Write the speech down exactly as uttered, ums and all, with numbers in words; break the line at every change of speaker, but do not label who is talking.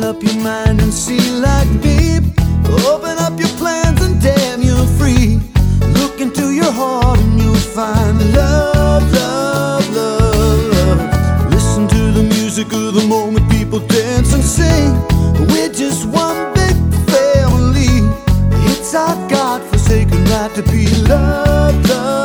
Open up your mind and see like me. Open up your plans and damn, you're free. Look into your heart and you'll find love, love, love, love. Listen to the music of the moment, people dance and sing. We're just one big family. It's our God-forsaken right to be loved, loved.